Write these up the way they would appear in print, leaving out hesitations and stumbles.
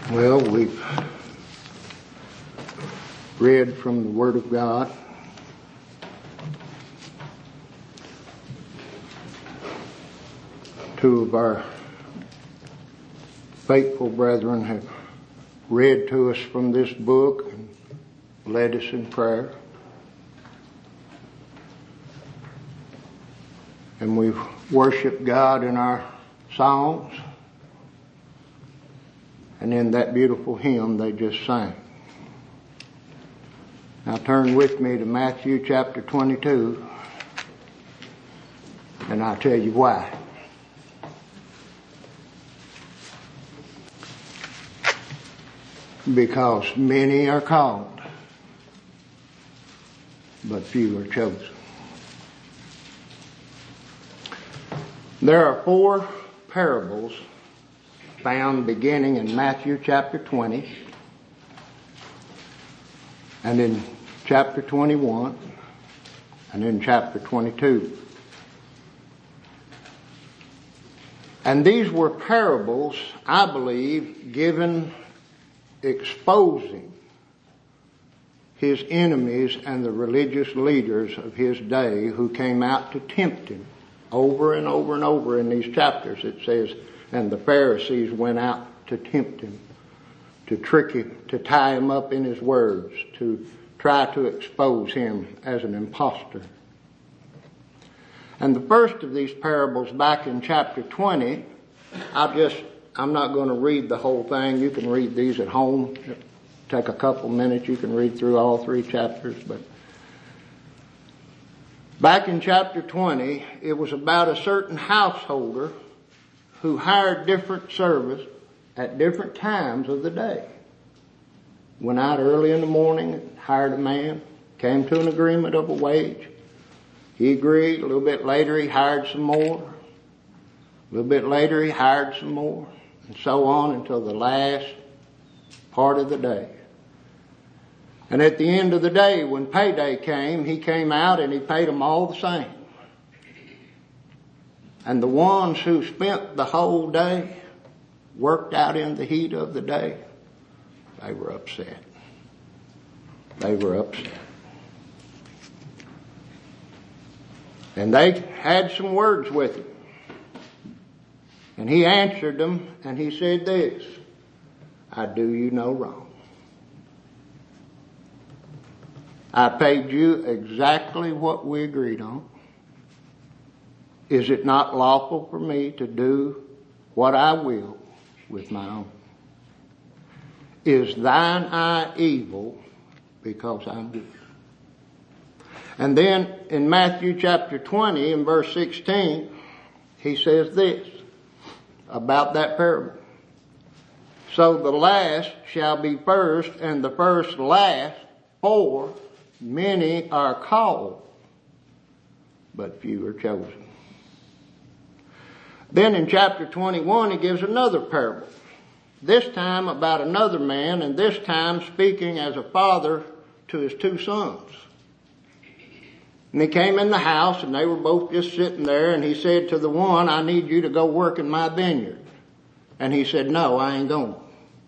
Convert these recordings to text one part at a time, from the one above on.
Well, we've read from the Word of God. Two of our faithful brethren have read to us from this book and led us in prayer. And we've worshiped God in our songs. And in that beautiful hymn they just sang. Now turn with me to Matthew chapter 22, and I'll tell you why. Because many are called, but few are chosen. There are 4 parables found beginning in Matthew chapter 20 and in chapter 21 and in chapter 22. And these were parables, I believe, given exposing his enemies and the religious leaders of his day who came out to tempt him over and over and over in these chapters. It says, and the Pharisees went out to tempt him, to trick him, to tie him up in his words, to try to expose him as an impostor. And the first of these parables back in chapter 20, I'm not going to read the whole thing. You can read these at home. Take a couple minutes. You can read through all 3 chapters. But back in chapter 20, it was about a certain householder who hired different servants at different times of the day. Went out early in the morning, hired a man, came to an agreement of a wage. He agreed. A little bit later, he hired some more. A little bit later, he hired some more. And so on until the last part of the day. And at the end of the day, when payday came, he came out and he paid them all the same. And the ones who spent the whole day, worked out in the heat of the day, they were upset. They were upset. And they had some words with him. And he answered them and he said this, I do you no wrong. I paid you exactly what we agreed on. Is it not lawful for me to do what I will with my own? Is thine eye evil because I'm good? And then in Matthew chapter 20 and verse 16, he says this about that parable. So the last shall be first and the first last, for many are called, but few are chosen. Then in chapter 21, he gives another parable. This time about another man, and this time speaking as a father to his 2 sons. And he came in the house, and they were both just sitting there, and he said to the one, I need you to go work in my vineyard. And he said, no, I ain't going.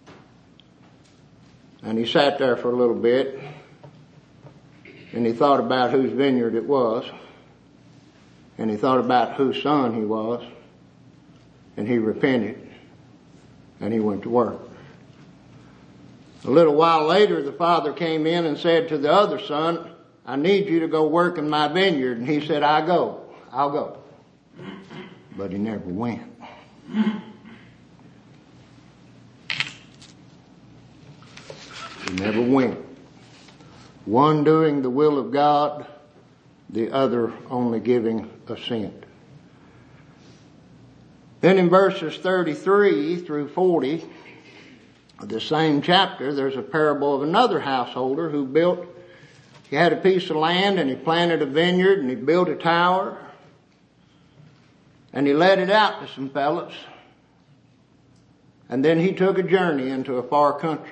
And he sat there for a little bit, and he thought about whose vineyard it was, and he thought about whose son he was. And he repented, and he went to work. A little while later, the father came in and said to the other son, I need you to go work in my vineyard. And he said, I'll go. But he never went. He never went. One doing the will of God, the other only giving assent. Then in verses 33 through 40 of the same chapter, there's a parable of another householder who he had a piece of land and he planted a vineyard and he built a tower and he let it out to some fellas. And then he took a journey into a far country.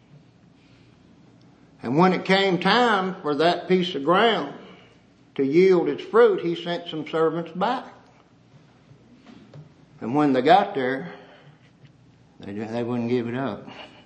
And when it came time for that piece of ground to yield its fruit, he sent some servants back. And when they got there, they They wouldn't give it up.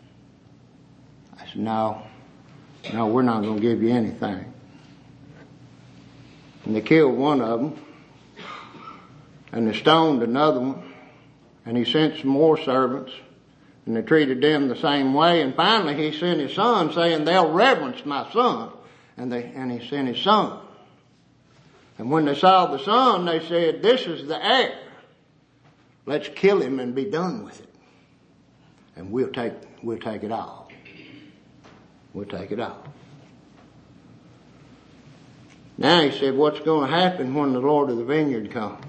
I said, no, we're not going to give you anything. And they killed one of them, and they stoned another one, and he sent some more servants, and they treated them the same way. And finally he sent his son, saying, they'll reverence my son. And he sent his son. And when they saw the son, they said, this is the heir. Let's kill him and be done with it. And we'll take it all. We'll take it all. Now he said, what's going to happen when the Lord of the vineyard comes?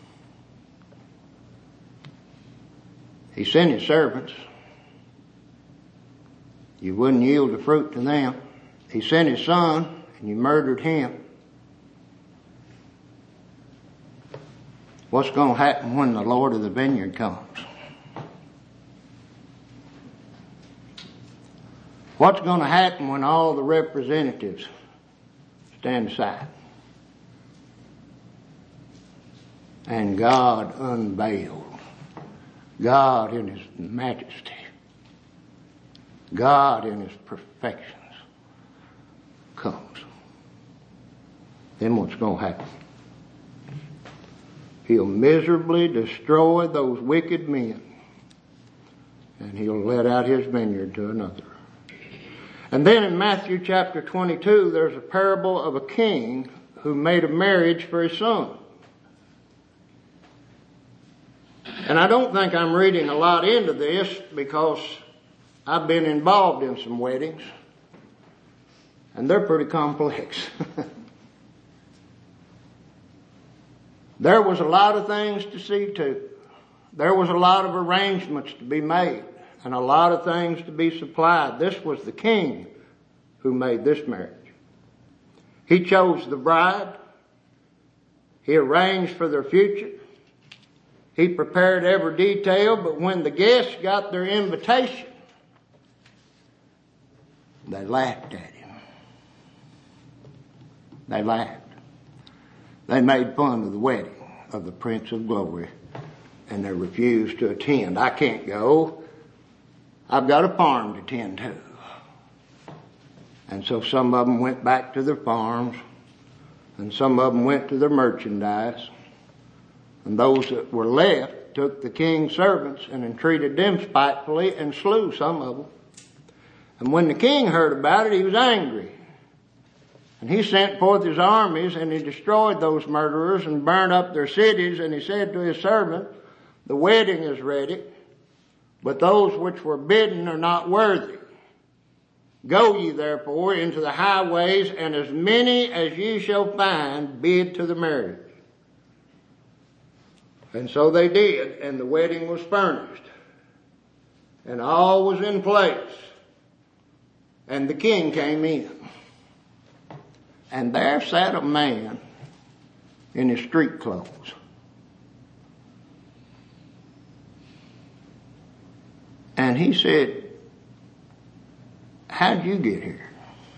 He sent his servants. You wouldn't yield the fruit to them. He sent his son, and you murdered him. What's going to happen when the Lord of the vineyard comes? What's going to happen when all the representatives stand aside? And God unveiled. God in His majesty. God in His perfections comes. Then what's going to happen? He'll miserably destroy those wicked men, and He'll let out His vineyard to another. And then in Matthew chapter 22, there's a parable of a king who made a marriage for his son. And I don't think I'm reading a lot into this because I've been involved in some weddings, and they're pretty complex. There was a lot of things to see to. There was a lot of arrangements to be made and a lot of things to be supplied. This was the king who made this marriage. He chose the bride. He arranged for their future. He prepared every detail, but when the guests got their invitation, they laughed at him. They laughed. They made fun of the wedding of the Prince of Glory, and they refused to attend. I can't go. I've got a farm to tend to. And so some of them went back to their farms, and some of them went to their merchandise. And those that were left took the king's servants and entreated them spitefully and slew some of them. And when the king heard about it, he was angry. And he sent forth his armies, and he destroyed those murderers and burned up their cities. And he said to his servant, the wedding is ready, but those which were bidden are not worthy. Go ye therefore into the highways, and as many as ye shall find, bid to the marriage. And so they did, and the wedding was furnished, and all was in place. And the king came in. And there sat a man in his street clothes. And he said, how'd you get here?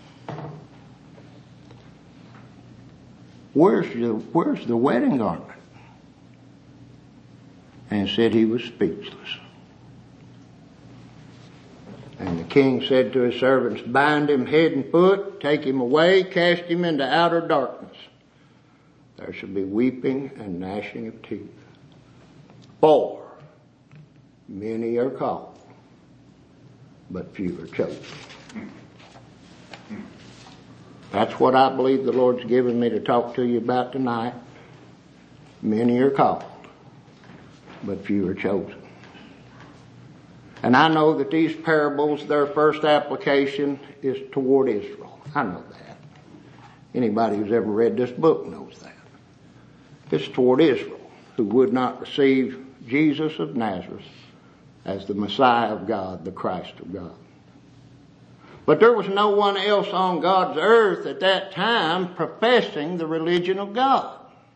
Where's the wedding garment? And said he was speechless. And the king said to his servants, bind him head and foot, take him away, cast him into outer darkness. There shall be weeping and gnashing of teeth. For many are called, but few are chosen. That's what I believe the Lord's given me to talk to you about tonight. Many are called, but few are chosen. And I know that these parables, their first application is toward Israel. I know that. Anybody who's ever read this book knows that. It's toward Israel, who would not receive Jesus of Nazareth as the Messiah of God, the Christ of God. But there was no one else on God's earth at that time professing the religion of God.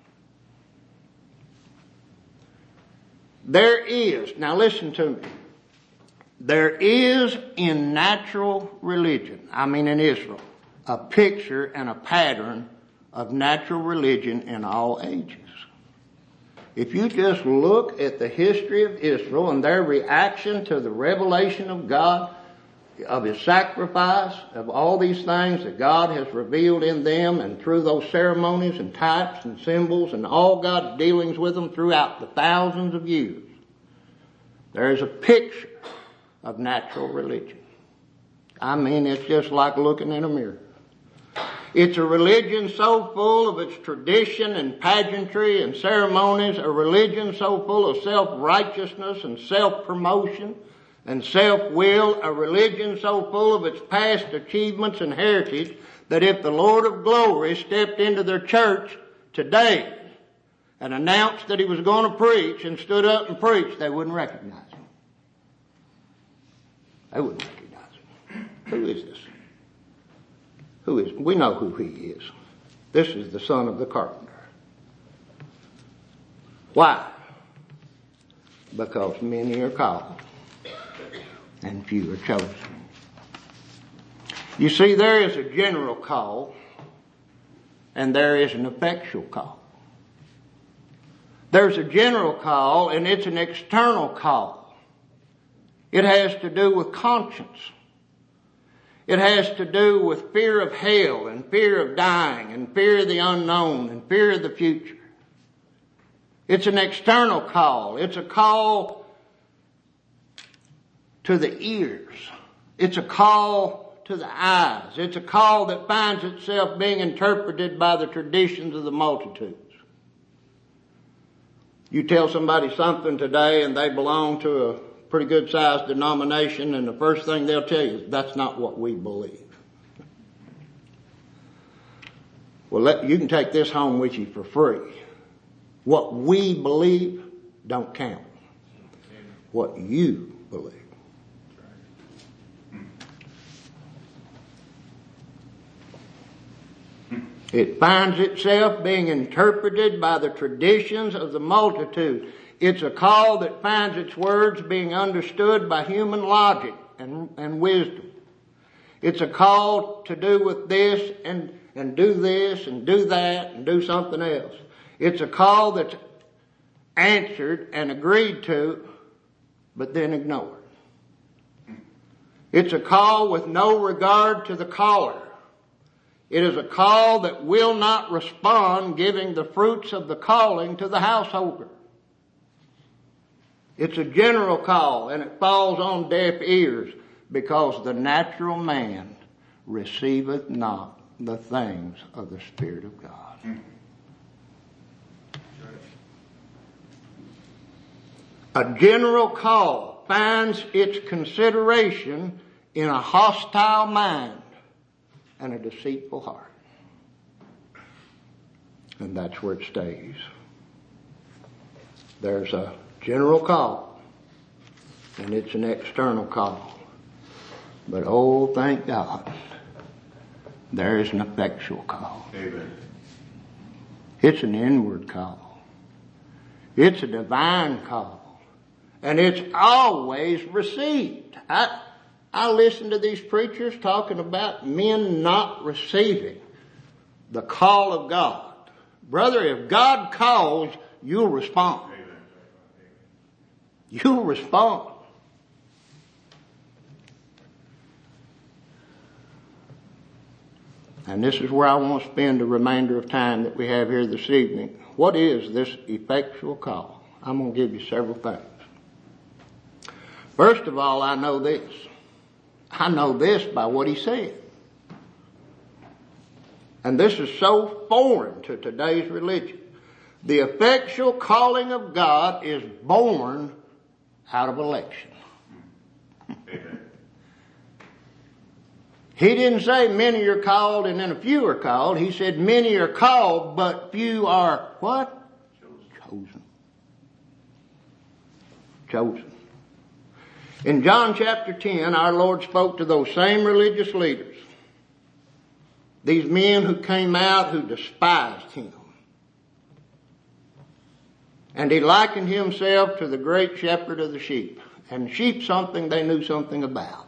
There is, now listen to me, there is in natural religion, in Israel, a picture and a pattern of natural religion in all ages. If you just look at the history of Israel and their reaction to the revelation of God, of His sacrifice, of all these things that God has revealed in them and through those ceremonies and types and symbols and all God's dealings with them throughout the thousands of years, there is a picture of natural religion. I mean, it's just like looking in a mirror. It's a religion so full of its tradition and pageantry and ceremonies, a religion so full of self-righteousness and self-promotion and self-will, a religion so full of its past achievements and heritage that if the Lord of glory stepped into their church today and announced that He was going to preach and stood up and preached, they wouldn't recognize Him. They wouldn't recognize Him. Who is this? Who is? We know who He is. This is the son of the carpenter. Why? Because many are called and few are chosen. You see, there is a general call and there is an effectual call. There's a general call and it's an external call. It has to do with conscience. It has to do with fear of hell and fear of dying and fear of the unknown and fear of the future. It's an external call. It's a call to the ears. It's a call to the eyes. It's a call that finds itself being interpreted by the traditions of the multitudes. You tell somebody something today and they belong to a pretty good sized denomination, and the first thing they'll tell you is that's not what we believe. Well, you can take this home with you for free. What we believe don't count. What you believe. It finds itself being interpreted by the traditions of the multitude. It's a call that finds its words being understood by human logic and wisdom. It's a call to do with this and do this and do that and do something else. It's a call that's answered and agreed to, but then ignored. It's a call with no regard to the caller. It is a call that will not respond, giving the fruits of the calling to the householder. It's a general call, and it falls on deaf ears, because the natural man receiveth not the things of the Spirit of God. A general call finds its consideration in a hostile mind and a deceitful heart. And that's where it stays. There's a general call, and it's an external call. But oh, thank God, there is an effectual call. Amen. It's an inward call. It's a divine call. And it's always received. I listen to these preachers talking about men not receiving the call of God. Brother, if God calls, you'll respond. You'll respond. And this is where I want to spend the remainder of time that we have here this evening. What is this effectual call? I'm going to give you several things. First of all, I know this. I know this by what he said. And this is so foreign to today's religion. The effectual calling of God is born out of election. Amen. He didn't say many are called and then a few are called. He said many are called, but few are what? Chosen. Chosen. In John chapter 10, our Lord spoke to those same religious leaders. These men who came out who despised Him. And He likened Himself to the great shepherd of the sheep. And sheep something they knew something about.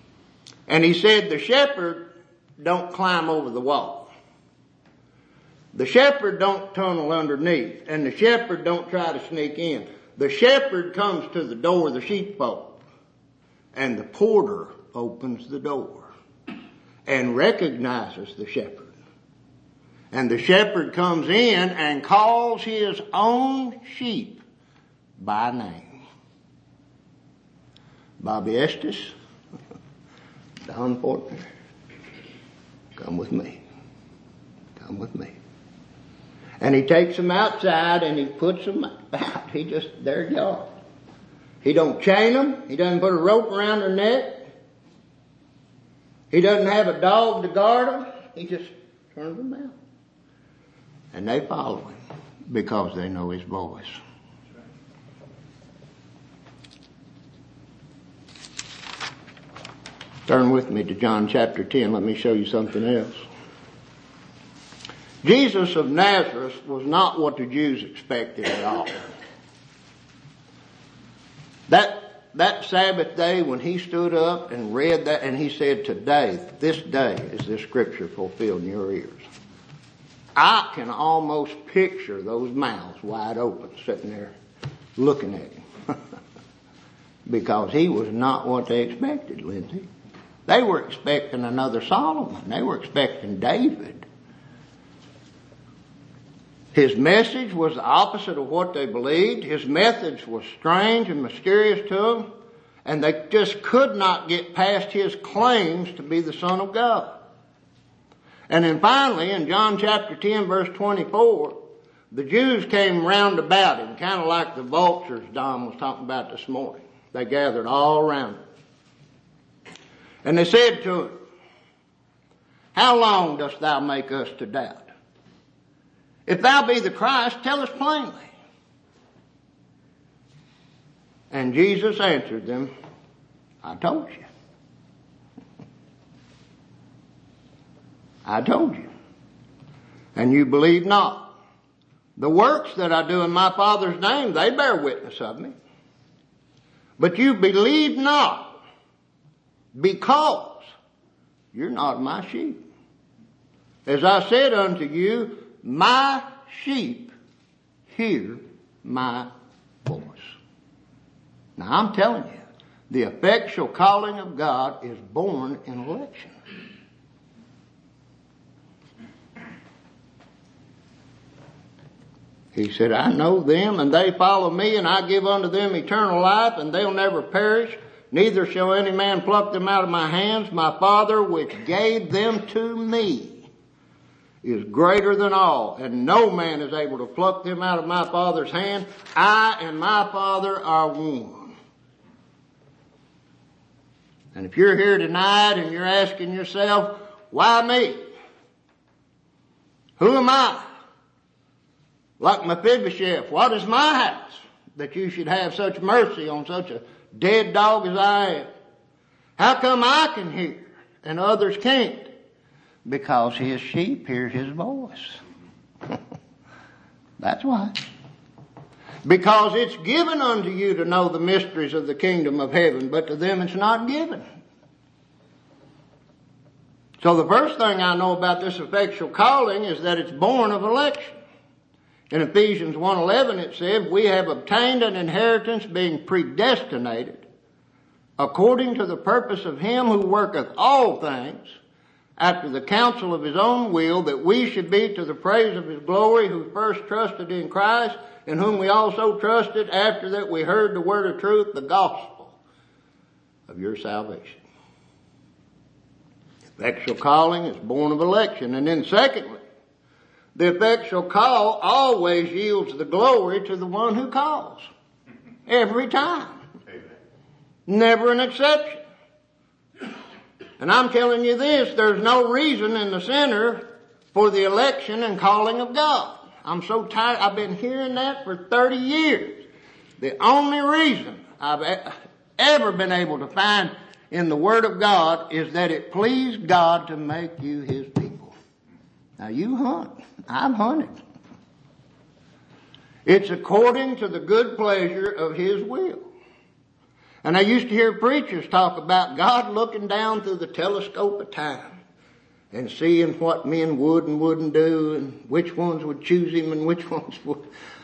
And He said the shepherd don't climb over the wall. The shepherd don't tunnel underneath, and the shepherd don't try to sneak in. The shepherd comes to the door of the sheepfold, and the porter opens the door and recognizes the shepherd. And the shepherd comes in and calls his own sheep by name. Bobby Estes, Don Fortner, come with me. Come with me. And he takes them outside and he puts them out. There you are. He don't chain them. He doesn't put a rope around their neck. He doesn't have a dog to guard them. He just turns them out. And they follow him because they know his voice. Turn with me to John chapter 10. Let me show you something else. Jesus of Nazareth was not what the Jews expected at all. That Sabbath day when he stood up and read that, and he said, today, this day is this scripture fulfilled in your ears. I can almost picture those mouths wide open sitting there looking at him. Because he was not what they expected, Lindsay. They were expecting another Solomon. They were expecting David. His message was the opposite of what they believed. His message was strange and mysterious to them. And they just could not get past his claims to be the Son of God. And then finally, in John chapter 10, verse 24, the Jews came round about him, kind of like the vultures Don was talking about this morning. They gathered all around him. And they said to him, how long dost thou make us to doubt? If thou be the Christ, tell us plainly. And Jesus answered them, I told you. I told you. And you believe not. The works that I do in my Father's name, they bear witness of me. But you believe not, because you're not my sheep. As I said unto you, my sheep hear my voice. Now I'm telling you, the effectual calling of God is born in election. He said, I know them, and they follow me, and I give unto them eternal life, and they'll never perish, neither shall any man pluck them out of my hands. My Father, which gave them to me, is greater than all, and no man is able to pluck them out of my Father's hand. I and my Father are one. And if you're here tonight and you're asking yourself, why me? Who am I? Like Mephibosheth, what is my house that you should have such mercy on such a dead dog as I am? How come I can hear and others can't? Because his sheep hear his voice. That's why. Because it's given unto you to know the mysteries of the kingdom of heaven, but to them it's not given. So the first thing I know about this effectual calling is that it's born of election. In Ephesians 1:11 it said, we have obtained an inheritance being predestinated according to the purpose of him who worketh all things after the counsel of his own will, that we should be to the praise of his glory, who first trusted in Christ, in whom we also trusted after that we heard the word of truth, the gospel of your salvation. Effectual calling is born of election. And then secondly, the effectual call always yields the glory to the one who calls. Every time. Amen. Never an exception. And I'm telling you this, there's no reason in the center for the election and calling of God. I'm so tired. I've been hearing that for 30 years. The only reason I've ever been able to find in the Word of God is that it pleased God to make you his people. Now you hunt. I've hunted. It's according to the good pleasure of his will. And I used to hear preachers talk about God looking down through the telescope of time and seeing what men would and wouldn't do, and which ones would choose him and which ones would.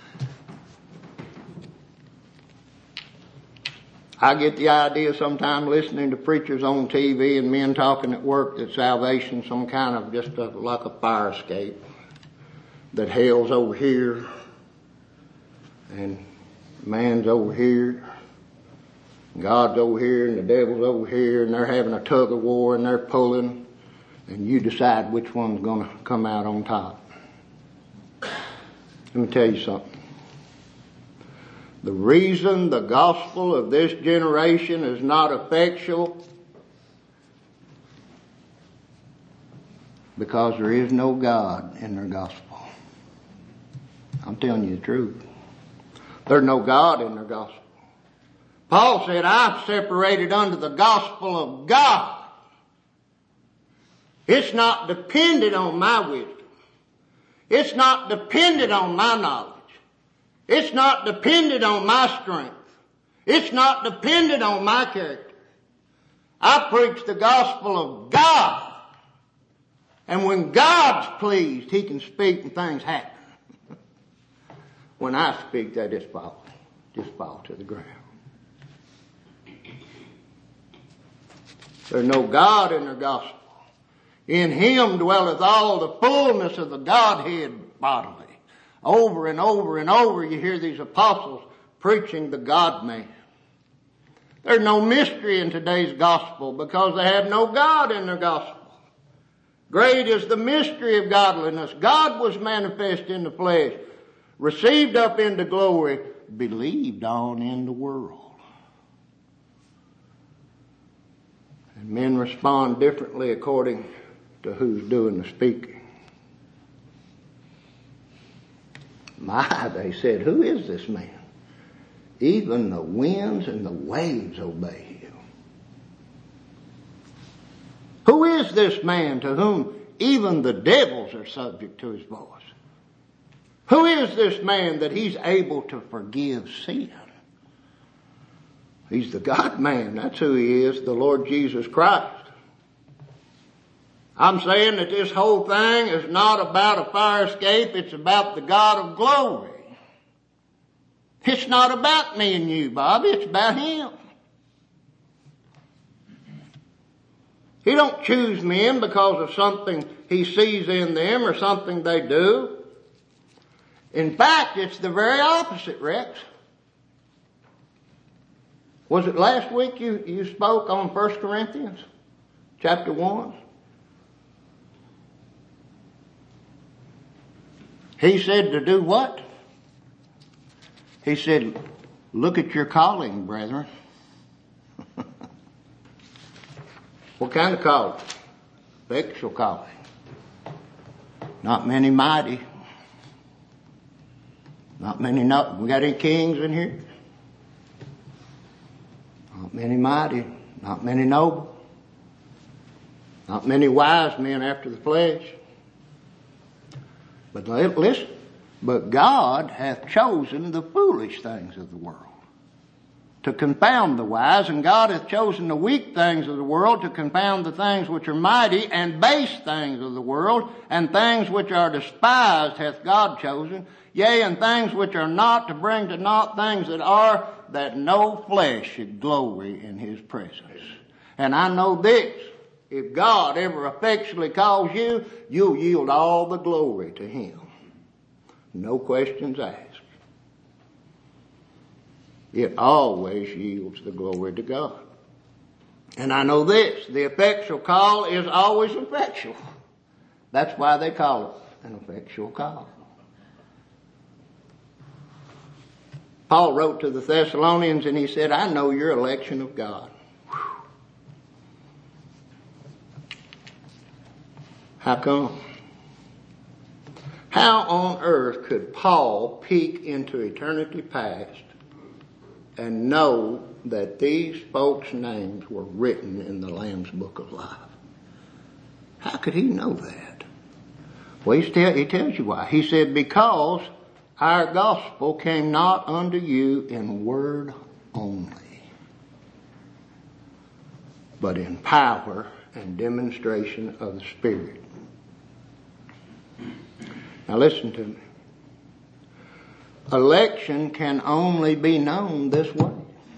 I get the idea sometimes listening to preachers on TV and men talking at work that salvation's some kind of just like a fire escape, that hell's over here and man's over here, God's over here and the devil's over here, and they're having a tug of war and they're pulling, and you decide which one's going to come out on top. Let me tell you something. The reason the gospel of this generation is not effectual, because there is no God in their gospel. I'm telling you the truth. There's no God in their gospel. Paul said, I've separated unto the gospel of God. It's not dependent on my wisdom. It's not dependent on my knowledge. It's not dependent on my strength. It's not dependent on my character. I preach the gospel of God. And when God's pleased, He can speak and things happen. When I speak, they just fall to the ground. There's no God in their gospel. In Him dwelleth all the fullness of the Godhead bodily. Over and over and over you hear these apostles preaching the God-man. There's no mystery in today's gospel because they have no God in their gospel. Great is the mystery of godliness. God was manifest in the flesh, received up into glory, believed on in the world. And men respond differently according to who's doing the speaking. My, they said, who is this man? Even the winds and the waves obey him. Who is this man to whom even the devils are subject to his voice? Who is this man that he's able to forgive sin? He's the God-man. That's who he is, the Lord Jesus Christ. I'm saying that this whole thing is not about a fire escape. It's about the God of glory. It's not about me and you, Bobby. It's about Him. He don't choose men because of something He sees in them or something they do. In fact, it's the very opposite, Rex. Was it last week you spoke on 1 Corinthians chapter 1? He said to do what? He said, look at your calling, brethren. What kind of calling? Effectual calling. Not many mighty. Not many, we got any kings in here? Not many mighty. Not many noble. Not many wise men after the flesh. But listen, but God hath chosen the foolish things of the world to confound the wise, and God hath chosen the weak things of the world to confound the things which are mighty, and base things of the world, and things which are despised hath God chosen, yea, and things which are not, to bring to naught things that are, that no flesh should glory in His presence. And I know this. If God ever effectually calls you, you'll yield all the glory to Him. No questions asked. It always yields the glory to God. And I know this, the effectual call is always effectual. That's why they call it an effectual call. Paul wrote to the Thessalonians and he said, I know your election of God. How come? How on earth could Paul peek into eternity past and know that these folks' names were written in the Lamb's Book of Life? How could he know that? Well, he tells you why. He said, because our gospel came not unto you in word only, but in power and demonstration of the Spirit. Now listen to me. Election can only be known this way.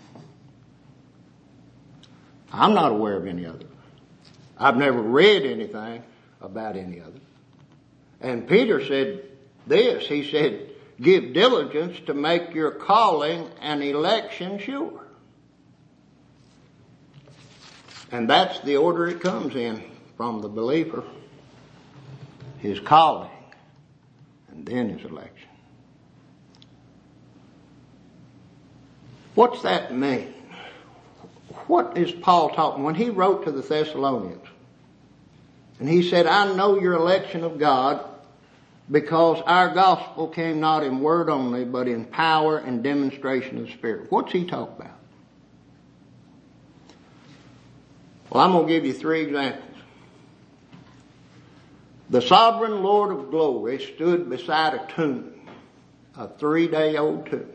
I'm not aware of any other. I've never read anything about any other. And Peter said this, he said, give diligence to make your calling and election sure. And that's the order it comes in from the believer. His calling and then his election. What's that mean? What is Paul talking? When he wrote to the Thessalonians, and he said, I know your election of God because our gospel came not in word only, but in power and demonstration of the Spirit. What's he talking about? Well, I'm going to give you 3 examples. The sovereign Lord of glory stood beside a tomb, a 3-day-old tomb.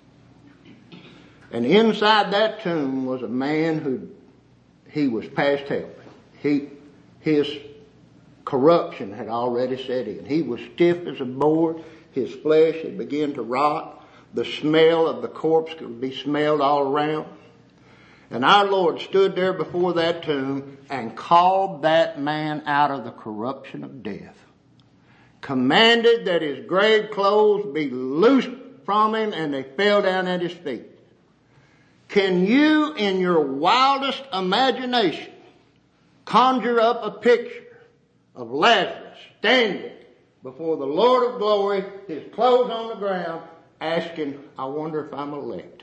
And inside that tomb was a man he was past help. His corruption had already set in. He was stiff as a board. His flesh had begun to rot. The smell of the corpse could be smelled all around. And our Lord stood there before that tomb and called that man out of the corruption of death. Commanded that his grave clothes be loosed from him, and they fell down at his feet. Can you, in your wildest imagination, conjure up a picture of Lazarus standing before the Lord of glory, his clothes on the ground, asking, I wonder if I'm elect?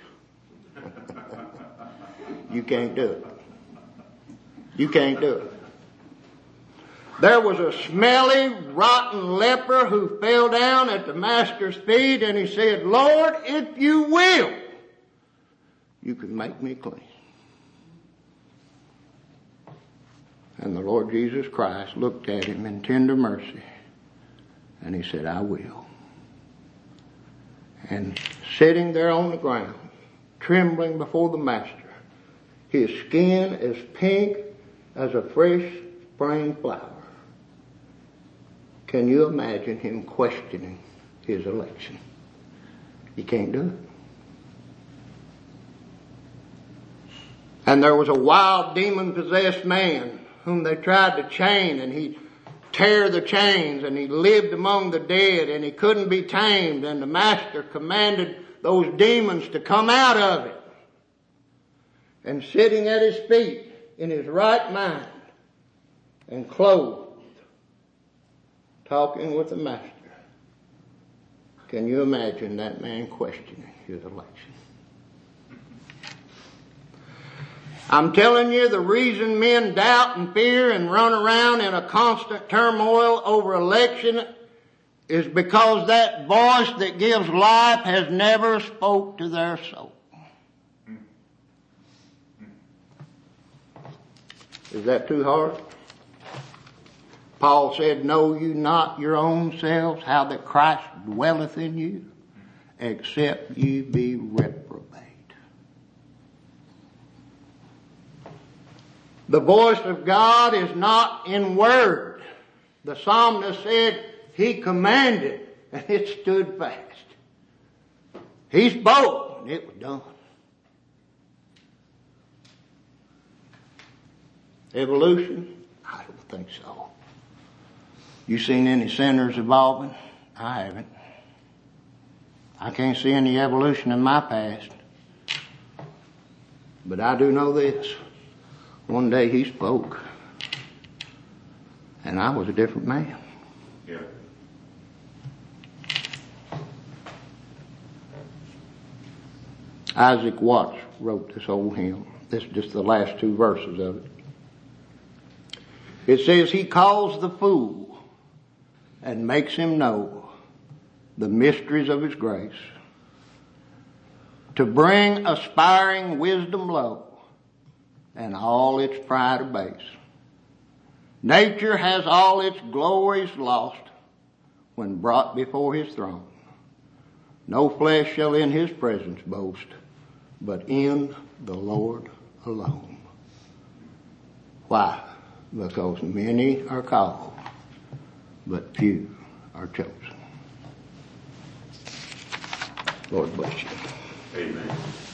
You can't do it. You can't do it. There was a smelly, rotten leper who fell down at the Master's feet, and he said, Lord, if you will, you can make me clean. And the Lord Jesus Christ looked at him in tender mercy, and he said, I will. And sitting there on the ground, trembling before the Master, his skin as pink as a fresh spring flower. Can you imagine him questioning his election? You can't do it. And there was a wild demon-possessed man whom they tried to chain, and he'd tear the chains, and he lived among the dead, and he couldn't be tamed, and the Master commanded those demons to come out of it. And sitting at his feet in his right mind and clothed, talking with the Master. Can you imagine that man questioning his election? I'm telling you, the reason men doubt and fear and run around in a constant turmoil over election is because that voice that gives life has never spoke to their soul. Is that too hard? Paul said, know you not your own selves, how that Christ dwelleth in you, except ye be reprobate. The voice of God is not in word. The psalmist said he commanded and it stood fast. He spoke and it was done. Evolution? I don't think so. You seen any sinners evolving? I haven't. I can't see any evolution in my past. But I do know this. One day he spoke. And I was a different man. Yeah. Isaac Watts wrote this old hymn. This is just the last 2 verses of it. It says, he calls the fool and makes him know the mysteries of his grace, to bring aspiring wisdom low and all its pride abase. Nature has all its glories lost when brought before his throne. No flesh shall in his presence boast, but in the Lord alone. Why? because many are called, but few are chosen. Lord bless you. Amen.